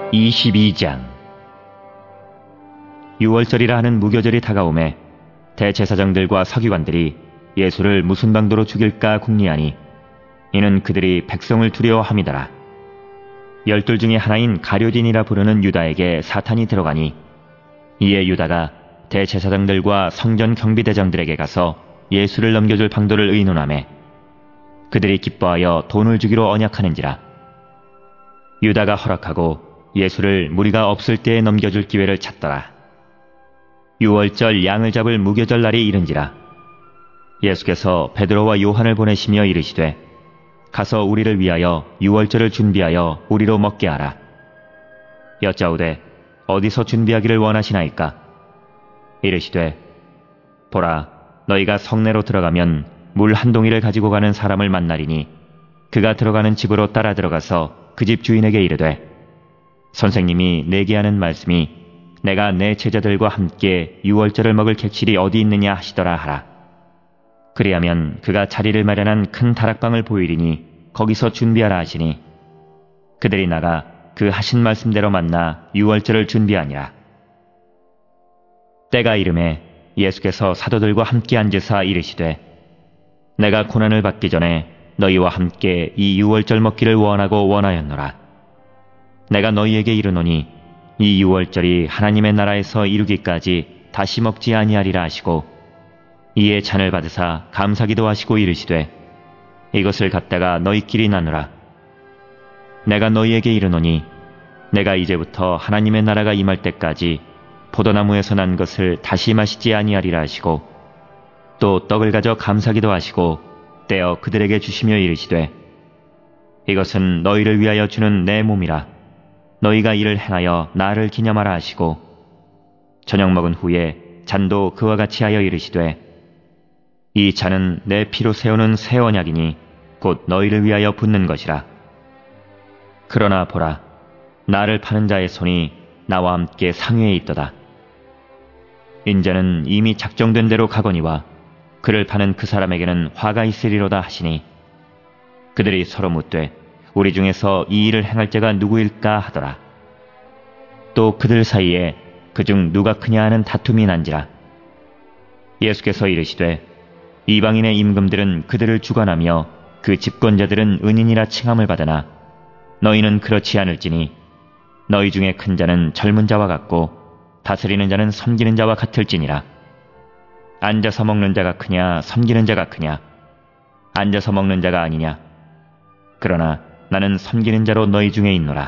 22장. 유월절이라 하는 무교절이 다가오매 대제사장들과 서기관들이 예수를 무슨 방도로 죽일까 궁리하니 이는 그들이 백성을 두려워함이더라. 12 중에 하나인 가룟딘이라 부르는 유다에게 사탄이 들어가니 이에 유다가 대제사장들과 성전 경비대장들에게 가서 예수를 넘겨줄 방도를 의논하매 그들이 기뻐하여 돈을 주기로 언약하는지라. 유다가 허락하고 예수를 무리가 없을 때에 넘겨줄 기회를 찾더라. 유월절 양을 잡을 무교절 날이 이른지라. 예수께서 베드로와 요한을 보내시며 이르시되 가서 우리를 위하여 유월절을 준비하여 우리로 먹게 하라. 여짜오되 어디서 준비하기를 원하시나이까? 이르시되 보라, 너희가 성내로 들어가면 물 한 동이를 가지고 가는 사람을 만나리니 그가 들어가는 집으로 따라 들어가서 그 집 주인에게 이르되 선생님이 내게 하는 말씀이 내가 내 제자들과 함께 유월절을 먹을 객실이 어디 있느냐 하시더라 하라. 그리하면 그가 자리를 마련한 큰 다락방을 보이리니 거기서 준비하라 하시니 그들이 나가 그 하신 말씀대로 만나 유월절을 준비하니라. 때가 이름에 예수께서 사도들과 함께 앉으사 이르시되 내가 고난을 받기 전에 너희와 함께 이 유월절 먹기를 원하고 원하였노라. 내가 너희에게 이르노니 이 유월절이 하나님의 나라에서 이루기까지 다시 먹지 아니하리라 하시고 이에 잔을 받으사 감사기도 하시고 이르시되 이것을 갖다가 너희끼리 나누라. 내가 너희에게 이르노니 내가 이제부터 하나님의 나라가 임할 때까지 포도나무에서 난 것을 다시 마시지 아니하리라 하시고 또 떡을 가져 감사기도 하시고 떼어 그들에게 주시며 이르시되 이것은 너희를 위하여 주는 내 몸이라. 너희가 이를 행하여 나를 기념하라 하시고 저녁 먹은 후에 잔도 그와 같이 하여 이르시되 이 잔은 내 피로 세우는 새 언약이니 곧 너희를 위하여 붓는 것이라. 그러나 보라, 나를 파는 자의 손이 나와 함께 상회에 있도다. 인자는 이미 작정된 대로 가거니와 그를 파는 그 사람에게는 화가 있으리로다 하시니 그들이 서로 묻되 우리 중에서 이 일을 행할 자가 누구일까 하더라. 또 그들 사이에 그중 누가 크냐 하는 다툼이 난지라. 예수께서 이르시되 이방인의 임금들은 그들을 주관하며 그 집권자들은 은인이라 칭함을 받으나 너희는 그렇지 않을지니 너희 중에 큰 자는 젊은 자와 같고 다스리는 자는 섬기는 자와 같을지니라. 앉아서 먹는 자가 크냐 섬기는 자가 크냐? 앉아서 먹는 자가 아니냐? 그러나 나는 섬기는 자로 너희 중에 있노라.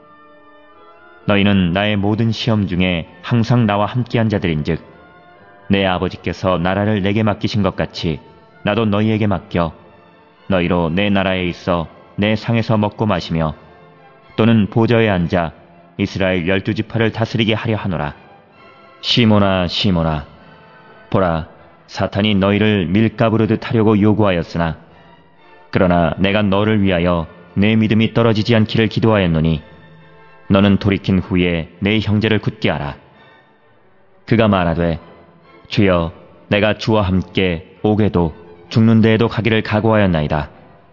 너희는 나의 모든 시험 중에 항상 나와 함께한 자들인즉 내 아버지께서 나라를 내게 맡기신 것 같이 나도 너희에게 맡겨 너희로 내 나라에 있어 내 상에서 먹고 마시며 또는 보좌에 앉아 이스라엘 12지파를 다스리게 하려 하노라. 시몬아 시몬아, 보라, 사탄이 너희를 밀가부르듯 하려고 요구하였으나 그러나 내가 너를 위하여 내 믿음이 떨어지지 않기를 기도하였노니 너는 돌이킨 후에 내 형제를 굳게 하라. 그가 말하되 주여, 내가 주와 함께 옥에도 죽는 데에도 가기를 각오하였나이다.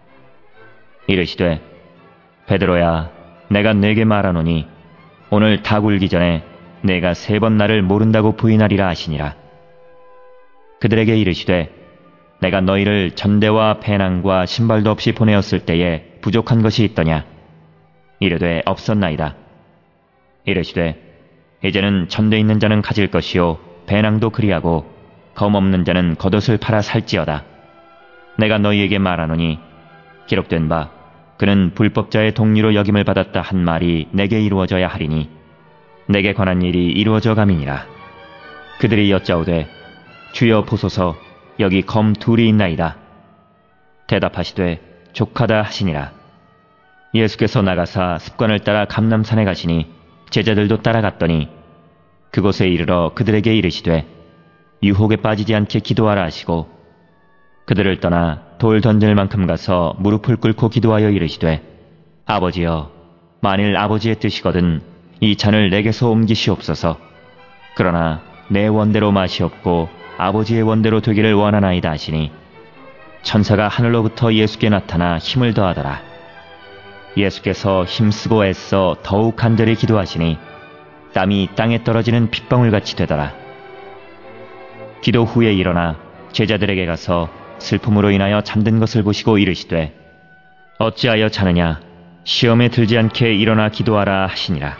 이르시되 베드로야, 내가 네게 말하노니 오늘 닭 울기 전에 내가 3번 나를 모른다고 부인하리라 하시니라. 그들에게 이르시되 내가 너희를 전대와 배낭과 신발도 없이 보내었을 때에 부족한 것이 있더냐? 이르되 없었나이다. 이르시되 이제는 전대 있는 자는 가질 것이요 배낭도 그리하고 검 없는 자는 겉옷을 팔아 살지어다. 내가 너희에게 말하노니 기록된 바 그는 불법자의 동류로 여김을 받았다 한 말이 내게 이루어져야 하리니 내게 관한 일이 이루어져 감이니라. 그들이 여짜오되 주여 보소서, 여기 검 2이 있나이다. 대답하시되 족하다 하시니라. 예수께서 나가사 습관을 따라 감람산에 가시니 제자들도 따라갔더니 그곳에 이르러 그들에게 이르시되 유혹에 빠지지 않게 기도하라 하시고 그들을 떠나 돌 던질 만큼 가서 무릎을 꿇고 기도하여 이르시되 아버지여, 만일 아버지의 뜻이거든 이 잔을 내게서 옮기시옵소서. 그러나 내 원대로 마시옵고 아버지의 원대로 되기를 원하나이다 하시니 천사가 하늘로부터 예수께 나타나 힘을 더하더라. 예수께서 힘쓰고 애써 더욱 간절히 기도하시니 땀이 땅에 떨어지는 핏방울같이 되더라. 기도 후에 일어나 제자들에게 가서 슬픔으로 인하여 잠든 것을 보시고 이르시되 어찌하여 자느냐 시험에 들지 않게 일어나 기도하라 하시니라.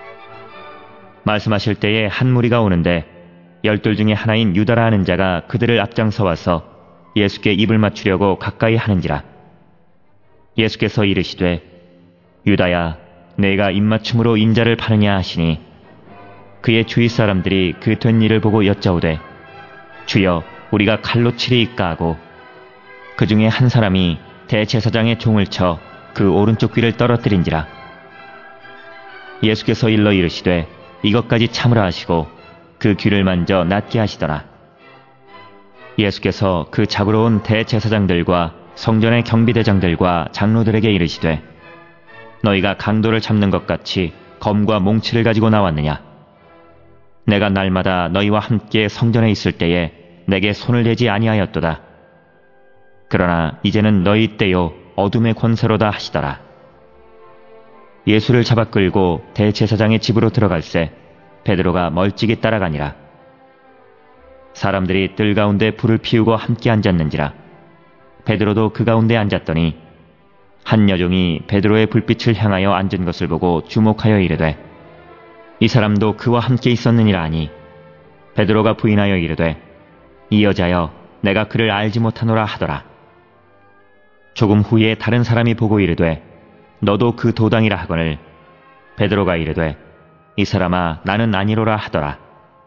말씀하실 때에 한 무리가 오는데 12 중에 하나인 유다라 하는 자가 그들을 앞장서 와서 예수께 입을 맞추려고 가까이 하는지라. 예수께서 이르시되 유다야 내가 입맞춤으로 인자를 파느냐 하시니 그의 주위 사람들이 그 된 일을 보고 여짜오되 주여 우리가 칼로 치리이까 하고 그 중에 한 사람이 대제사장의 종을 쳐 그 오른쪽 귀를 떨어뜨린지라. 예수께서 일러 이르시되 이것까지 참으라 하시고 그 귀를 만져 낫게 하시더라. 예수께서 그 잡으러 온 대제사장들과 성전의 경비대장들과 장로들에게 이르시되 너희가 강도를 잡는 것 같이 검과 몽치를 가지고 나왔느냐? 내가 날마다 너희와 함께 성전에 있을 때에 내게 손을 대지 아니하였도다. 그러나 이제는 너희 때요 어둠의 권세로다 하시더라. 예수를 잡아 끌고 대제사장의 집으로 들어갈새 베드로가 멀찍이 따라가니라. 사람들이 뜰 가운데 불을 피우고 함께 앉았는지라. 베드로도 그 가운데 앉았더니 한 여종이 베드로의 불빛을 향하여 앉은 것을 보고 주목하여 이르되 이 사람도 그와 함께 있었느니라 하니 베드로가 부인하여 이르되 이 여자여 내가 그를 알지 못하노라 하더라. 조금 후에 다른 사람이 보고 이르되 너도 그 도당이라 하거늘 베드로가 이르되 이 사람아 나는 아니로라 하더라.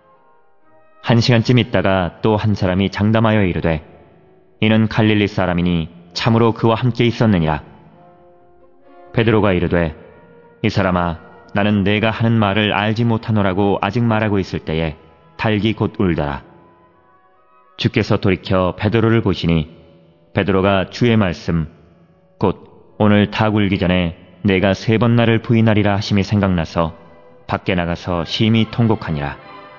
1시간쯤 있다가 또 한 사람이 장담하여 이르되 이는 갈릴리 사람이니 참으로 그와 함께 있었느니라. 베드로가 이르되 이 사람아 나는 내가 하는 말을 알지 못하노라고 아직 말하고 있을 때에 닭이 곧 울더라. 주께서 돌이켜 베드로를 보시니 베드로가 주의 말씀 곧 오늘 닭 울기 전에 내가 3번 나를 부인하리라 하심이 생각나서 밖에 나가서 심히 통곡하니라.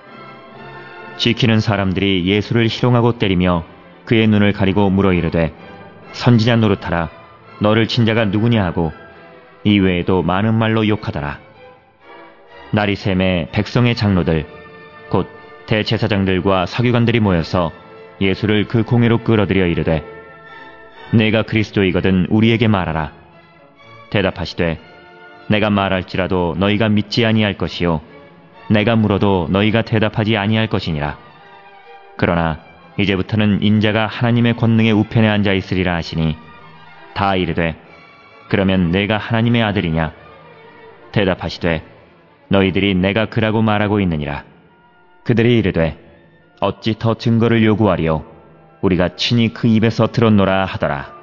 지키는 사람들이 예수를 희롱하고 때리며 그의 눈을 가리고 물어 이르되 선지자 노릇하라 너를 친 자가 누구냐 하고 이외에도 많은 말로 욕하더라. 날이 샘에 백성의 장로들 곧 대제사장들과 서기관들이 모여서 예수를 그 공회로 끌어들여 이르되 내가 그리스도이거든 우리에게 말하라. 대답하시되 내가 말할지라도 너희가 믿지 아니할 것이요 내가 물어도 너희가 대답하지 아니할 것이니라. 그러나 이제부터는 인자가 하나님의 권능의 우편에 앉아 있으리라 하시니 다 이르되 그러면 내가 하나님의 아들이냐? 대답하시되 너희들이 내가 그라고 말하고 있느니라. 그들이 이르되 어찌 더 증거를 요구하리요? 우리가 친히 그 입에서 들었노라 하더라.